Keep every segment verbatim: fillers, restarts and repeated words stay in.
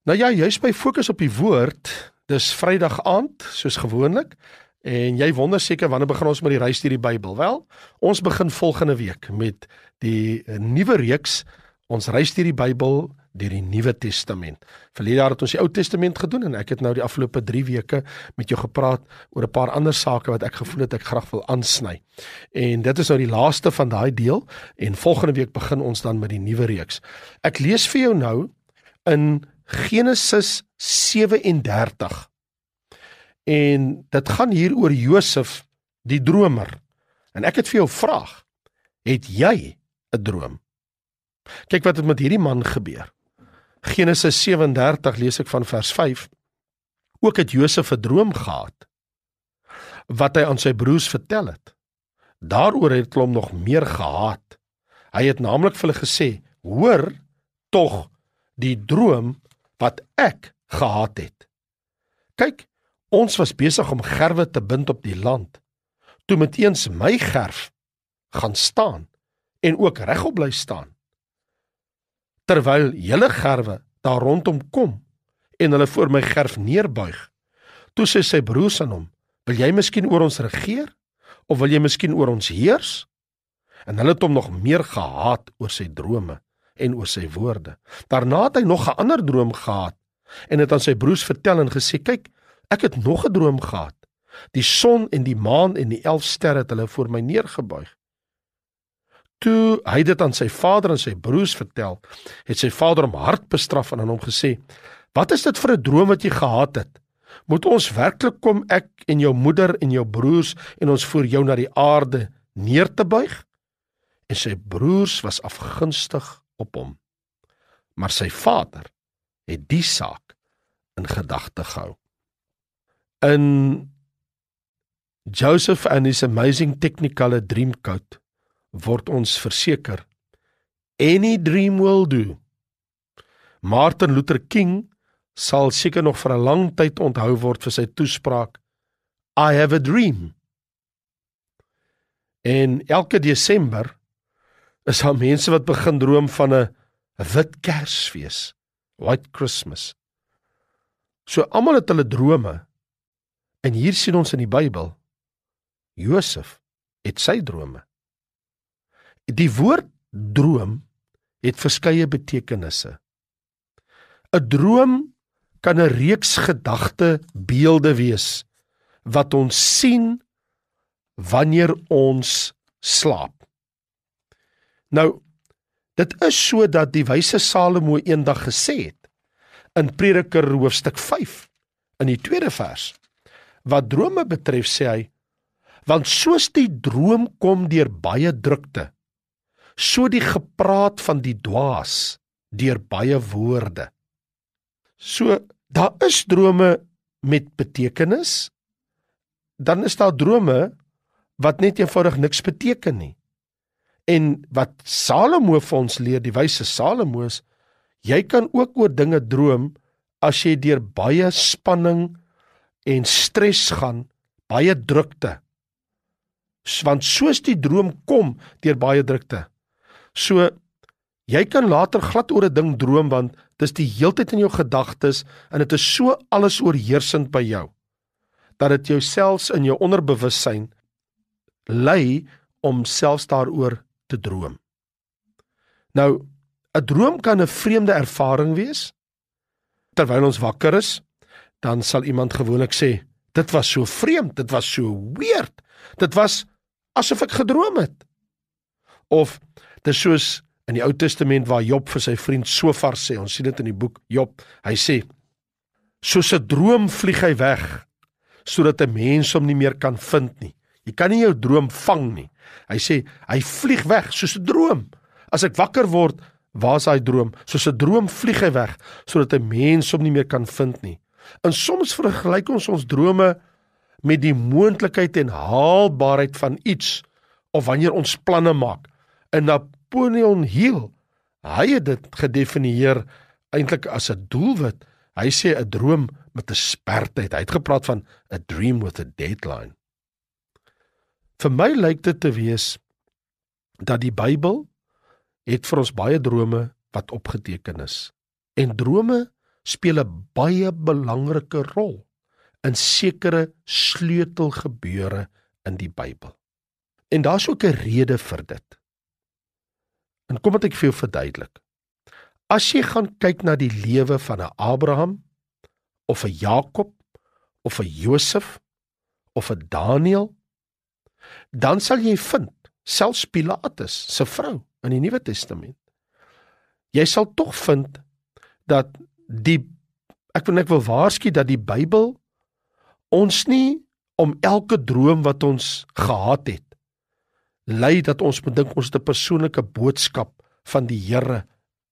Nou ja, jy's by Fokus op die Woord, dis Vrydag aand, soos gewoonlik, en jy wonder seker wanneer begin ons met die reis deur die Bybel? Wel, ons begin volgende week met die nuwe reeks, ons reis deur die Bybel, deur die Nuwe Testament. Verlede jaar het ons die Ou Testament gedoen, en ek het nou die afgelope drie weke met jou gepraat oor 'n paar ander sake wat ek gevoel het ek graag wil aansny. En dit is nou die laaste van daai deel, en volgende week begin ons dan met die nuwe reeks. Ek lees vir jou nou in Genesis sewe en dertig. En dit gaan hier oor Josef, die dromer. En ek het vir jou vraag, het jy 'n droom? Kyk wat het met hierdie man gebeur. Genesis sewe en dertig lees ek van vers vyf. Ook het Josef 'n droom gehad, wat hy aan sy broers vertel het. Daaroor het hulle hom nog meer gehaat. Hy het naamlik vir hulle gesê, hoor tog die droom wat ek gehad het. Kyk, ons was besig om gerwe te bind op die land, toe met eens my gerf gaan staan, en ook regop bly staan. Terwyl julle gerwe daar rondom kom, en hulle voor my gerf neerbuig, toe sê sy broers aan hom, wil jy miskien oor ons regeer, of wil jy miskien oor ons heers? En hulle het hom nog meer gehaat oor sy drome, en oor sy woorde. Daarna het hy nog 'n ander droom gehad, en het aan sy broers vertel en gesê, kyk, ek het nog 'n droom gehad. Die son en die maan en die elf sterre het hulle voor my neergebuig. Toe hy dit aan sy vader en sy broers vertel, het sy vader hom hard bestraf en aan hom gesê, wat is dit vir 'n droom wat jy gehad het? Moet ons werklik kom, ek en jou moeder en jou broers, en ons voor jou na die aarde neer te buig? En sy broers was afgunstig op hom. Maar sy vader het die saak in gedagte gehou. In Joseph and his amazing Technicolor Dreamcoat word ons verseker, any dream will do. Martin Luther King sal seker nog vir 'n lang tyd onthou word vir sy toespraak, I have a dream. En elke Desember is daar mense wat begin droom van 'n wit Kersfees, White Christmas. So almal het hulle drome, en hier sien ons in die Bybel, Josef het sy drome. Die woord droom het verskeie betekenisse. 'n Droom kan 'n reeks gedagte beelde wees, wat ons sien wanneer ons slaap. Nou, dit is so dat die wyse Salomo eendag gesê het, in Prediker hoofstuk vyf, in die tweede vers, wat drome betref sê hy, want soos die droom kom deur baie drukte, so die gepraat van die dwaas deur baie woorde. So, daar is drome met betekenis, dan is daar drome wat net eenvoudig niks beteken nie. En wat Salomo vir ons leer, die wyse Salomo is, jy kan ook oor dinge droom, as jy deur baie spanning en stres gaan, baie drukte. Want soos die droom kom deur baie drukte, so, jy kan later glad oor 'n ding droom, want dis die heeltyd in jou gedagtes, en dit is so alles oorheersend by jou, dat dit jou selfs in jou onderbewussyn lei om selfs daaroor te droom. Nou, 'n droom kan 'n vreemde ervaring wees. Terwyl ons wakker is, dan sal iemand gewoonlik sê, dit was so vreemd, dit was so weird, dit was asof ek gedroom het. Of, dit is soos in die Ou Testament waar Job vir sy vriend Sofar sê, ons sien dit in die boek Job, hy sê, soos 'n droom vlieg hy weg, sodat 'n mens hom nie meer kan vind nie. Jy kan nie jou droom vang nie. Hy sê, hy vlieg weg, soos 'n droom. As ek wakker word, waar is hy droom? Soos 'n droom vlieg hy weg, sodat 'n mens hom nie meer kan vind nie. En soms vergelyk ons ons drome met die moontlikheid en haalbaarheid van iets, of wanneer ons planne maak. En Napoleon Hill, hy het dit gedefinieer eintlik as 'n doelwit. Hy sê 'n droom met 'n spertyd. Hy het gepraat van 'a dream with a deadline. Vir my lyk dit te wees dat die Bybel het vir ons baie drome wat opgeteken is. En drome speel 'n baie belangrike rol in sekere sleutelgebeure in die Bybel. En daar's ook 'n rede vir dit. En kom wat ek vir jou verduidelik. As jy gaan kyk na die lewe van 'n Abraham, of 'n Jakob, of 'n Josef, of 'n Daniël, dan sal jy vind, selfs Pilatus se vrou in die Nuwe Testament, jy sal tog vind dat die, ek wil ek wil waarsku dat die Bybel ons nie om elke droom wat ons gehad het, lei dat ons moet dink ons het 'n persoonlike boodskap van die Here.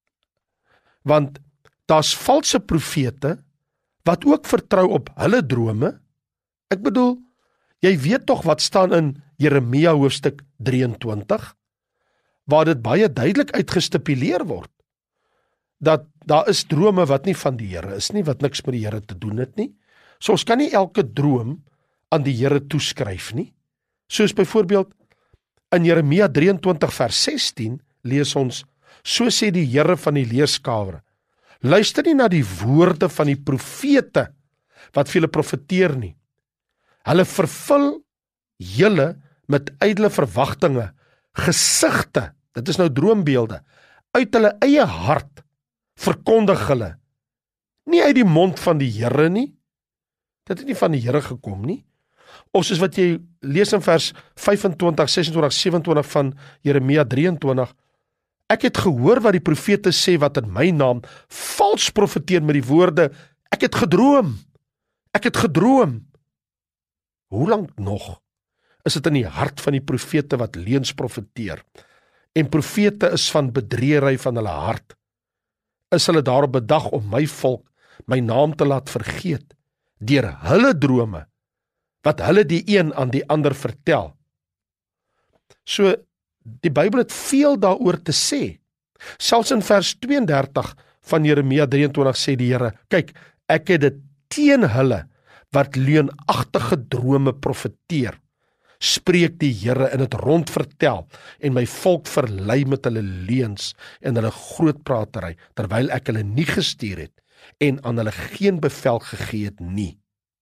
Want daar's valse profete wat ook vertrou op hulle drome. Ek bedoel, jy weet tog wat staan in Jeremia hoofstuk drieëntwintig, waar dit baie duidelik uitgestipuleer word, dat daar is drome wat nie van die Here is nie, wat niks met die Here te doen het nie. So ons kan nie elke droom aan die Here toeskryf nie. Soos byvoorbeeld in Jeremia drieëntwintig vers sestien lees ons, so sê die Here van die leerskare, luister nie na die woorde van die profete wat vir julle profeteer nie. Hulle vervul julle met ydelle verwagtinge, gesigte, dit is nou droombeelde, uit hulle eie hart verkondig hulle, nie uit die mond van die Here nie. Dit het nie van die Here gekom nie. Of soos wat jy lees in vers vyfentwintig, sesentwintig, sewentwintig van Jeremia drieëntwintig, ek het gehoor wat die profete sê wat in my naam vals profeteer met die woorde, ek het gedroom, ek het gedroom. Hoe lank nog is dit in die hart van die profete wat leuns profeteer? En profete is van bedreery van hulle hart. Is hulle daarop bedag om my volk, my naam te laat vergeet, deur hulle drome, wat hulle die een aan die ander vertel. So, die Bybel het veel daaroor te sê. Selfs in vers tweeëndertig van Jeremia drieëntwintig sê die Here, kyk, ek het dit teen hulle wat leunagtige drome profeteer, spreek die Here en het rond vertel, en my volk verlei met hulle leuns en hulle grootpratery, terwyl ek hulle nie gestuur het, en aan hulle geen bevel gegee het nie.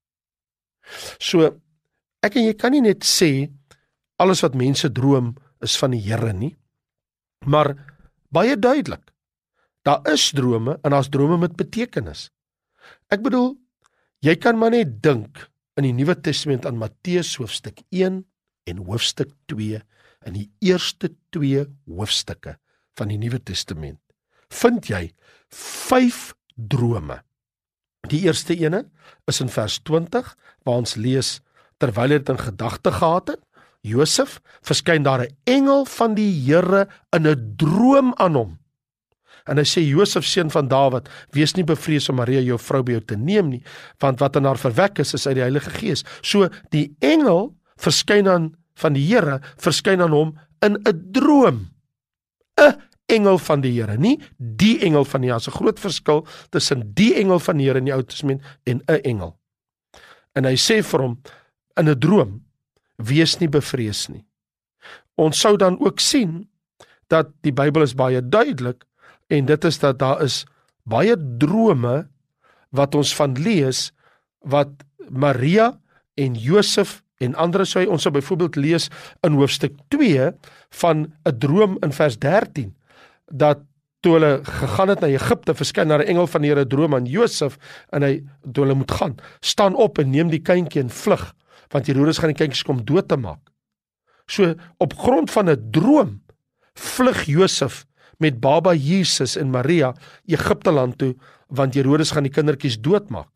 So, ek en jy kan nie net sê, alles wat mense droom, is van die Here nie, maar baie duidelik, daar is drome, en daar's drome met betekenis. Ek bedoel, jy kan maar net dink, in die Nuwe Testament aan Matteus hoofstuk een, en hoofstuk twee, in die eerste twee hoofstukke van die Nuwe Testament, vind jy vyf drome. Die eerste ene is in vers twintig, waar ons lees, terwyl hy dit in gedagte gehad het, Josef, verskyn daar 'n engel van die Here in 'n droom aan hom. En hy sê, Josef, seun van Dawid, wees nie bevrees om Maria jou vrou by jou te neem nie, want wat in haar verwek is, is uit die Heilige Gees. So, die engel verskyn aan van die Here, verskyn aan hom in 'n droom. 'n Engel van die Here, nie die engel van die Here. Daar's 'n groot verskil tussen die engel van die Here in die Ou Testament en 'n engel. En hy sê vir hom in 'n droom, wees nie bevrees nie. Ons sou dan ook sien dat die Bybel is baie duidelik, en dit is dat daar is baie drome wat ons van lees, wat Maria en Josef en ander sou, ons sou byvoorbeeld lees in hoofstuk twee van 'n droom in vers dertien, dat toe hulle gegaan het na Egipte, verskyn daar 'n engel van die Here droom aan Josef, en hy, toe hulle moet gaan, staan op en neem die kindjie en vlug, want Herodes gaan die kindjies kom dood te maak. So, op grond van 'n droom, vlug Josef met baba Jesus en Maria Egipte land toe, want Herodes gaan die kindertjies doodmaak.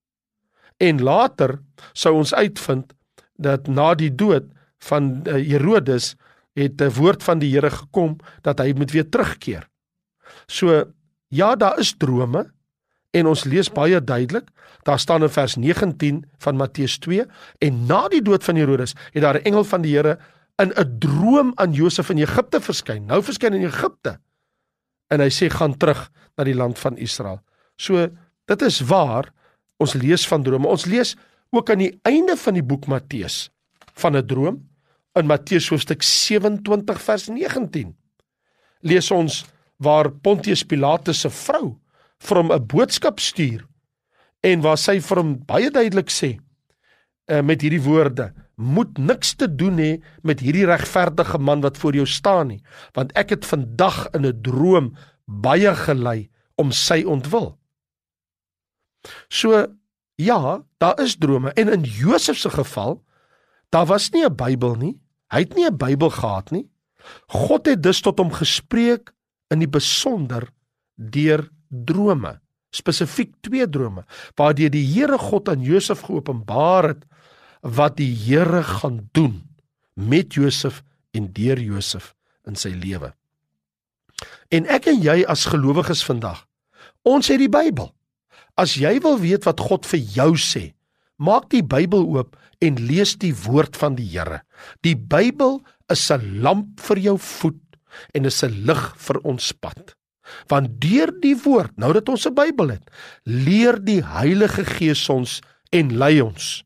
En later sou ons uitvind, dat na die dood van Herodes, het 'n woord van die Here gekom, dat hy moet weer terugkeer. So, ja, daar is drome, en ons lees baie duidelik, daar staan in vers negentien van Matteus twee, en na die dood van Herodes, het daar 'n engel van die Here in 'n droom aan Josef in Egipte verskyn, nou verskyn in Egipte, en hy sê, gaan terug na die land van Israel. So, dit is waar, ons lees van drome, ons lees ook aan die einde van die boek Matteus, van 'n droom, in Matteus hoofstuk sewentwintig vers negentien, lees ons, waar Pontius Pilatus se vrou, vir hom 'n boodskap stuur, en waar sy vir hom baie duidelik sê, uh, met hierdie woorde, moet niks te doen hê met hierdie regverdige man wat voor jou staan nie, want ek het vandag in 'n droom baie gelei om sy ontwil. So, ja, daar is drome, en in Josef se geval, daar was nie 'n Bybel nie, hy het nie 'n Bybel gehad nie, God het dus tot hom gespreek in die besonder deur drome, spesifiek twee drome, waardeur die Here God aan Josef geopenbaar het, wat die Here gaan doen met Josef en deur Josef in sy lewe. En ek en jy as gelowiges vandag, ons het die Bybel. As jy wil weet wat God vir jou sê, maak die Bybel oop en lees die woord van die Here. Die Bybel is 'n lamp vir jou voet en is 'n lig vir ons pad. Want deur die woord, nou dat ons 'n Bybel het, leer die Heilige Gees ons en lei ons.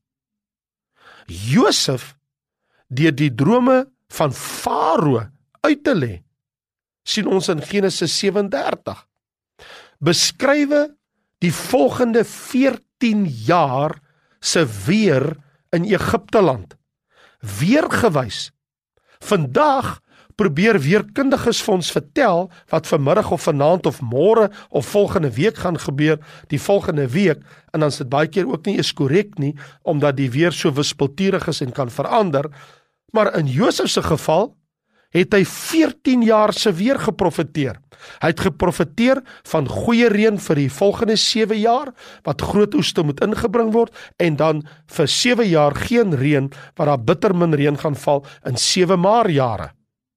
Josef, deur die drome van Farao uit te lê, sien ons in Genesis sewe en dertig, beskrywe die volgende veertien jaar se weer in Egipte land. Weergewys. Vandag probeer weerkundiges vir ons vertel wat vanmiddag of vanaand of môre of volgende week gaan gebeur, die volgende week, en dan is dit baie keer ook nie eens korrek nie, omdat die weer so wispelturig is en kan verander, maar in Josef se geval, het hy veertien jaar se weer geprofeteer. Hy het geprofeteer van goeie reën vir die volgende sewe jaar, wat groot oeste moet ingebring word, en dan vir sewe jaar geen reën, wat daar bitter min reën gaan val in sewe maarjare.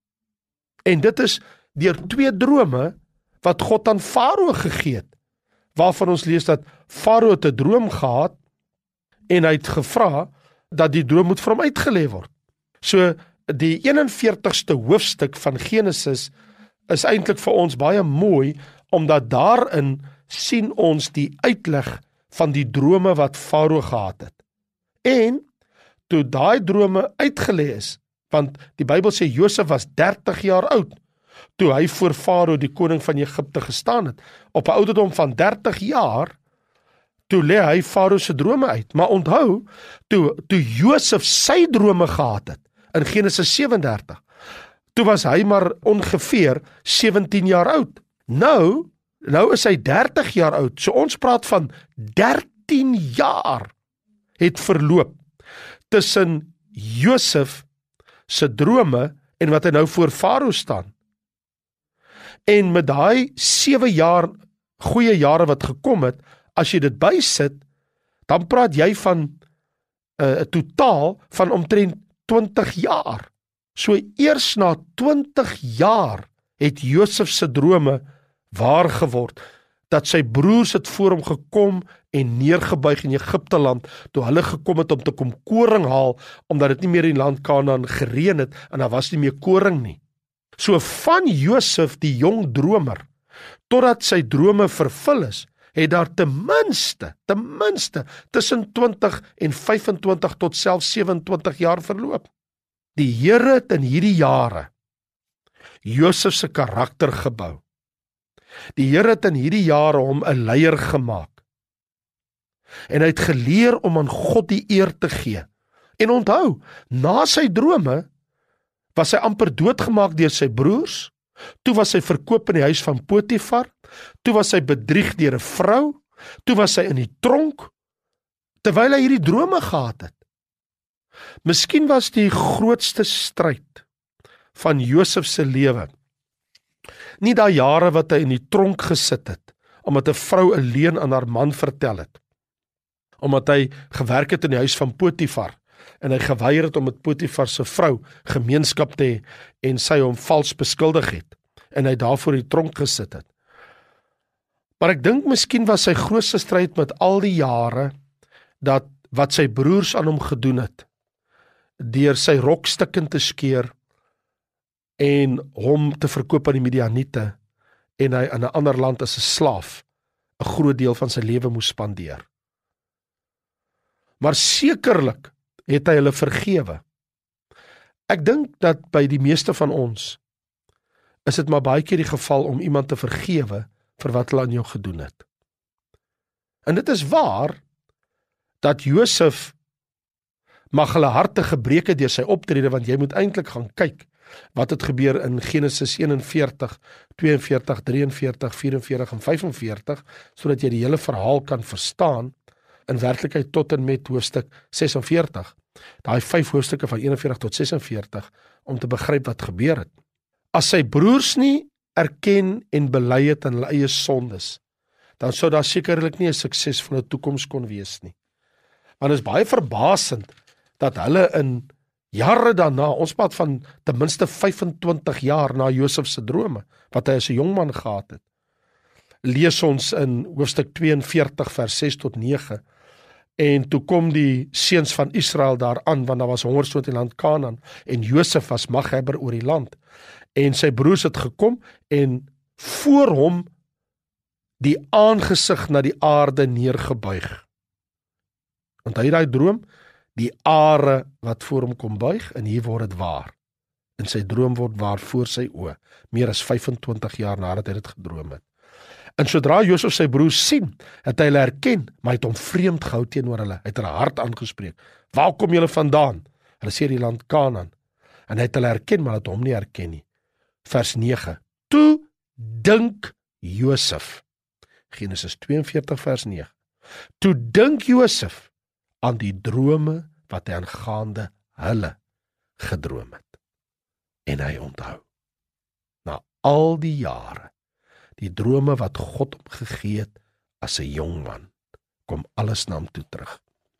En dit is deur twee drome wat God aan Farao gegee het, waarvan ons lees dat Farao het 'n droom gehad, en hy het gevra dat die droom moet vir hom uitgelê word. So, die eenenveertigste hoofstuk van Genesis is eintlik vir ons baie mooi, omdat daarin sien ons die uitleg van die drome wat Farao gehad het. En toe daai drome uitgelê is, want die Bybel sê Josef was dertig jaar oud, toe hy voor Farao die koning van Egipte gestaan het. Op 'n ouderdom van dertig jaar, toe lê hy Farao se drome uit. Maar onthou, toe, toe Josef sy drome gehad het, in Genesis sewe en dertig, toe was hy maar ongeveer sewentien jaar oud. Nou, nou is hy dertig jaar oud, so ons praat van dertien jaar het verloop tussen Josef se drome en wat hy nou voor Farao staan. En met daai sewe jaar goeie jare wat gekom het, as jy dit bysit, dan praat jy van 'n uh, totaal van omtrent twintig jaar. So eers na twintig jaar het Josef se drome waar geword, dat sy broers het voor hom gekom en neergebuig in Egipte land, toe hulle gekom het om te kom koring haal, omdat dit nie meer in land Kanaan gereën het, en daar was nie meer koring nie. So van Josef die jong dromer, totdat sy drome vervul is, het daar ten minste, ten minste, tussen twintig en vyfentwintig tot selfs sewenentwintig jaar verloop. Die Here het in hierdie jare Josef se karakter gebou. Die Here het in hierdie jare hom 'n leier gemaak. En hy het geleer om aan God die eer te gee. En onthou, na sy drome was hy amper doodgemaak deur sy broers, toe was hy verkoop in die huis van Potifar, toe was hy bedrieg deur 'n vrou, toe was hy in die tronk, terwyl hy hierdie drome gehad het. Miskien was die grootste stryd van Josef se lewe nie daai jare wat hy in die tronk gesit het, omdat 'n vrou 'n leuen aan haar man vertel het, omdat hy gewerk het in die huis van Potifar, en hy geweier het om met Potifar se vrou gemeenskap te hê, en sy hom vals beskuldig het, en hy daarvoor in die tronk gesit het. Maar ek dink miskien was sy grootste stryd met al die jare, dat wat sy broers aan hom gedoen het, deur sy rokstukken te skeer, en hom te verkoop aan die Midianiete, en hy in 'n ander land as 'n slaaf, 'n groot deel van sy lewe moes spandeer. Maar sekerlik het hy hulle vergewe. Ek dink dat by die meeste van ons, is dit maar baie keer die geval om iemand te vergewe vir wat hulle aan jou gedoen het. En dit is waar, dat Josef mag hulle harte gebreek het deur sy optrede, want jy moet eintlik gaan kyk, wat het gebeur in Genesis eenenveertig, tweeënveertig, drieënveertig, vierenveertig en vyfenveertig, sodat jy die hele verhaal kan verstaan, in werklikheid tot en met hoofstuk sesenveertig, daai vyf hoofstukke van eenenveertig tot sesenveertig, om te begryp wat gebeur het. As sy broers nie erken en bely het aan hulle eie sondes, dan sou daar sekerlik nie 'n suksesvolle toekoms kon wees nie. Want dit is baie verbasend, dat hulle in jare daarna, ons praat van ten minste vyfentwintig jaar na Josef se drome, wat hy as 'n jong man gehad het, lees ons in hoofstuk tweeënveertig vers ses tot nege, en toe kom die seuns van Israel daar aan, want daar was hongersnood in land Kanaan, en Josef was maghebber oor die land, en sy broers het gekom, en voor hom die aangesig na die aarde neergebuig. Want hy het daai droom, die are wat voor hom kom buig, en hier word het waar. En sy droom word waar voor sy oë, meer as vyfentwintig jaar nadat hy dit gedroom het. En sodra Josef sy broers sien, het hy hulle herken, maar hy het hom vreemd gehou teenoor hulle. Hy het hulle hard aangespreek. Waar kom julle vandaan? Hulle sê die land Kanaan. En hy het hulle herken, maar hy het hom nie herken nie. Vers nege. Toe dink Josef, Genesis tweeënveertig vers nege. Toe dink Josef aan die drome wat hy aangaande hulle gedroom het. En hy onthou, na al die jare, die drome wat God hom gegee het as 'n jong man, kom alles na hom toe terug.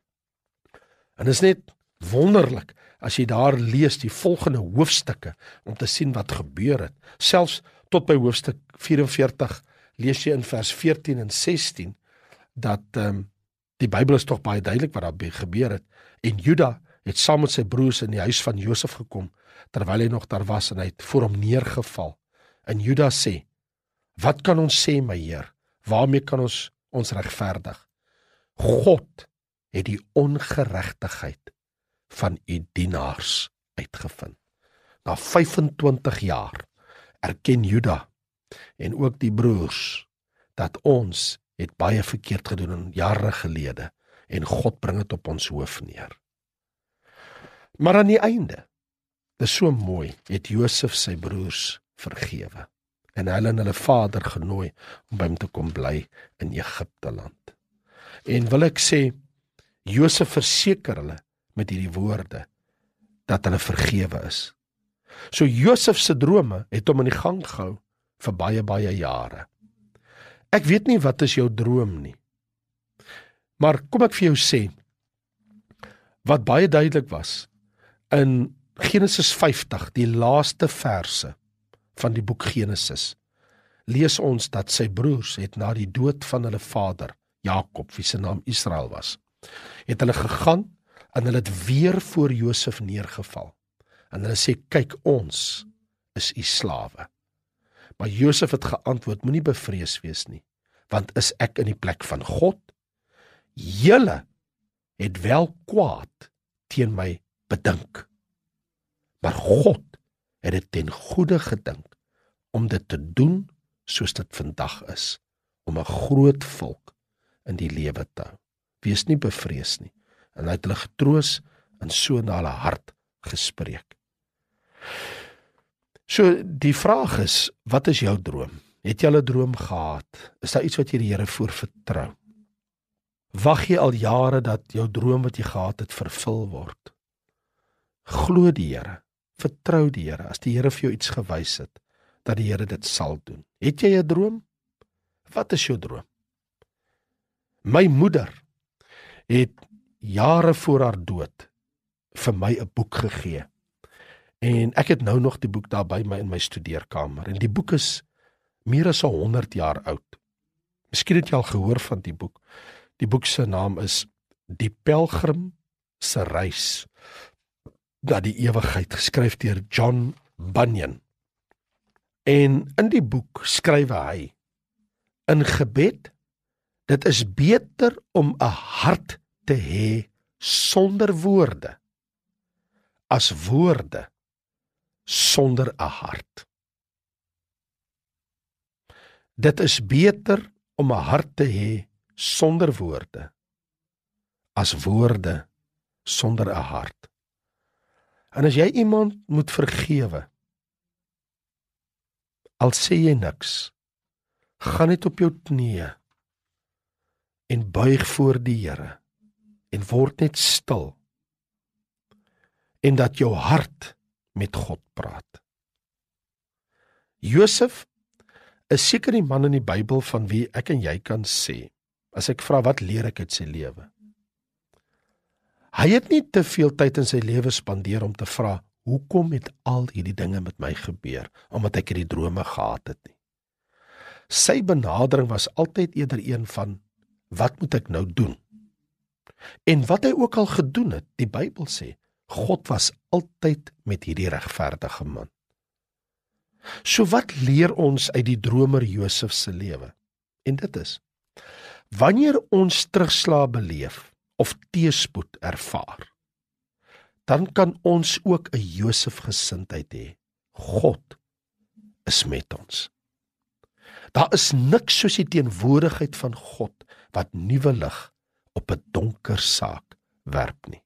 En is net wonderlik, as jy daar lees die volgende hoofstukke, om te sien wat gebeur het. Selfs tot by hoofstuk vierenveertig, lees jy in vers veertien en sestien, dat um, die Bybel is tog baie duidelik wat daar gebeur het, en Juda het saam met sy broers in die huis van Josef gekom, terwyl hy nog daar was, en hy het voor hom neergeval. En Juda sê, wat kan ons sê, my Heer? Waarmee kan ons ons regverdig? God het die ongeregtigheid van u dienaars uitgevind. Na vyfentwintig jaar erken Juda en ook die broers dat ons het baie verkeerd gedoen jare gelede, en God bring dit op ons hoof neer. Maar aan die einde, dit is so mooi, het Josef sy broers vergewe, en hulle en hulle vader genooi om by hom te kom bly in Egipte land. En wil ek sê, Josef verseker hulle met hierdie woorde, dat hulle vergewe is. So Josef se drome het hom in die gang gehou vir baie, baie jare. Ek weet nie wat is jou droom nie, maar kom ek vir jou sê, wat baie duidelik was, in Genesis vyftig, die laaste verse van die boek Genesis, lees ons dat sy broers het na die dood van hulle vader, Jakob, wie sy naam Israel was, het hulle gegaan, en hulle het weer voor Josef neergeval, en hulle sê, kyk, ons is u slawe. Maar Josef het geantwoord, moenie bevrees wees nie, want is ek in die plek van God? Julle het wel kwaad teen my bedink, maar God het dit ten goeie gedink, om dit te doen soos dit vandag is, om 'n groot volk in die lewe te hou. Wees nie bevrees nie, en hy het hulle getroos, en so na hulle hart gespreek. So, die vraag is, wat is jou droom? Het jy al 'n droom gehad? Is daar iets wat jy die Here voor vertrou? Wag jy al jare dat jou droom wat jy gehad het vervul word? Glo die Here, vertrou die Here, as die Here vir jou iets gewys het, dat die Here dit sal doen. Het jy 'n droom? Wat is jou droom? My moeder het jare voor haar dood vir my 'n boek gegee. En ek het nou nog die boek daar by my in my studeerkamer. En die boek is meer as honderd jaar oud. Miskien het jy al gehoor van die boek. Die boek se naam is Die Pelgrim se Reis na die ewigheid, geskryf deur John Bunyan. En in die boek skryf hy, in gebed, dit is beter om 'n hart te hê sonder woorde, as woorde sonder 'n hart. Dit is beter om 'n hart te hê sonder woorde, as woorde sonder 'n hart. En as jy iemand moet vergewe, al sê jy niks, gaan net op jou knieë en buig voor die Here en word net stil en dat jou hart met God praat. Josef is seker die man in die Bybel van wie ek en jy kan sê, as ek vra wat leer ek uit sy lewe? Hy het nie te veel tyd in sy lewe spandeer om te vra, hoekom het al hierdie dinge met my gebeur, omdat ek hierdie drome gehad het nie. Sy benadering was altyd eerder een van, wat moet ek nou doen? En wat hy ook al gedoen het, die Bybel sê, God was altyd met hierdie regverdige man. So wat leer ons uit die dromer Josef se lewe? En dit is, wanneer ons terugslag beleef, of teëspoed ervaar, dan kan ons ook 'n Josef gesindheid hê. God is met ons. Daar is niks soos die teenwoordigheid van God wat nuwe lig op 'n donker saak werp nie.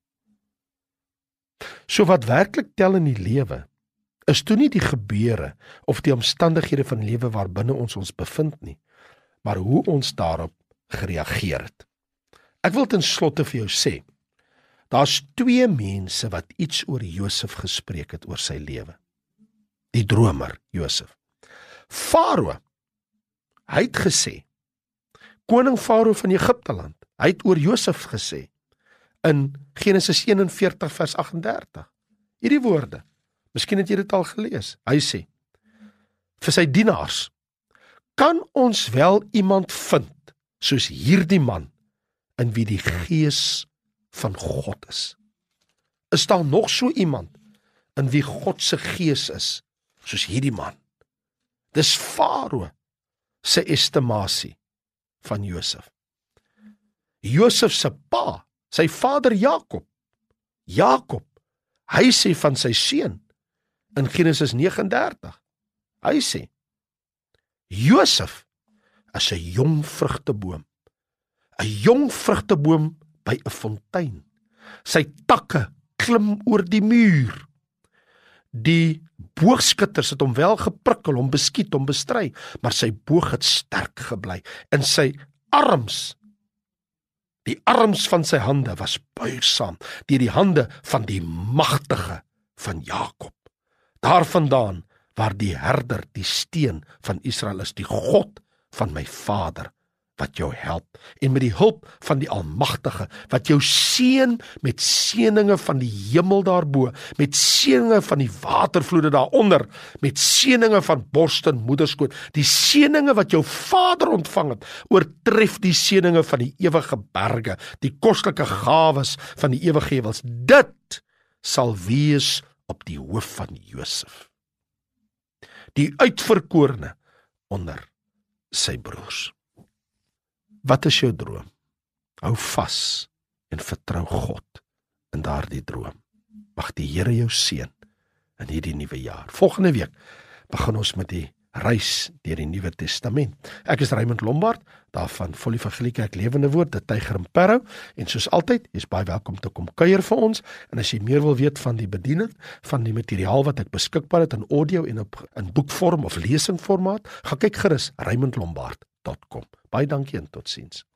So wat werklik tel in die lewe, is toe nie die gebeure of die omstandighede van lewe waarbinne ons ons bevind nie, maar hoe ons daarop gereageer het. Ek wil ten slotte vir jou sê, daar's twee mense wat iets oor Josef gespreek het oor sy lewe. Die dromer Josef. Farao, hy het gesê, koning Farao van Egipteland, hy het oor Josef gesê, in Genesis eenenveertig vers agt en dertig, hierdie woorde, miskien het jy dit al gelees, hy sê, vir sy dienaars, kan ons wel iemand vind, soos hierdie man, in wie die gees van God is. Is daar nog so iemand, in wie God se gees is, soos hierdie man? Dis Farao se estimasie van Josef. Josef se pa, sy vader Jakob, Jakob, hy sê van sy seun, in Genesis nege en dertig, hy sê, Josef is 'n jong vrugteboom, 'n jong vrugteboom by 'n fontein. Sy takke klim oor die muur. Die boogskutters het hom wel geprikkel, hom beskiet, hom bestry, maar sy boog het sterk gebly, en sy arms, die arms van sy hande was buigsaam, deur die hande van die magtige van Jakob. Daarvandaan waar die herder, die steen van Israel is, die God van my vader, wat jou help, en met die hulp van die Almagtige, wat jou seën met seëninge van die hemel daarbo, met seëninge van die watervloede daaronder, met seëninge van borste en moederskoot, die seëninge wat jou vader ontvang het, oortref die seëninge van die ewige berge, die kostelike gawes van die ewige hewels. Dit sal wees op die hoof van Josef, die uitverkorene onder sy broers. Wat is jou droom? Hou vas en vertrou God in daardie droom. Mag die Here jou seën in hierdie nuwe jaar. Volgende week begin ons met die reis deur die Nuwe Testament. Ek is Raymond Lombard, daarvan Volle Evangelie Kerk Lewende Woord, die Tyger en Parow, en soos altyd, jy is baie welkom te kom kuier vir ons, en as jy meer wil weet van die bediening, van die materiaal wat ek beskikbaar het in audio en op in boekvorm of lesingformaat, gaan kyk gerus raymond lombard punt com. Baie dankie en totsiens.